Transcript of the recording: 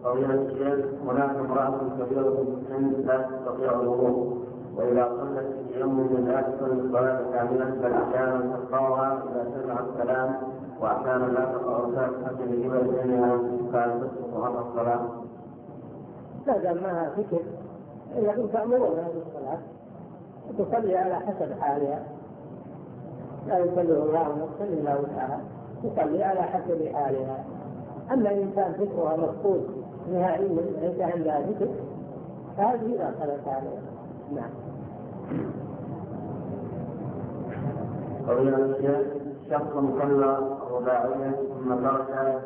فضيلة الشيخ، هناك امرأة كبيرة في السن لا تستطيع الوضوء، وإذا صلت في التيمم لا تصلي الصلاة كاملة، بل أحيانا تقطعها إذا سمع الكلام، وأحيانا لا تقطع الفاتحة لقبل بينها، فهل تسقط عنها الصلاة؟ لا دام معها فكر، لكن تأمرونها بالصلاة تصلي على حسب حالها، لا يصلي الله ونصلي إلا وسعها، تصلي على حسب حالها. أما إن كان فكرها مفقود نهائيا ليس عندها ذكر فهذه لا صلاة عليها. نعم. فضيلة الشيخ، شخص صلى رباعيا ثم ترك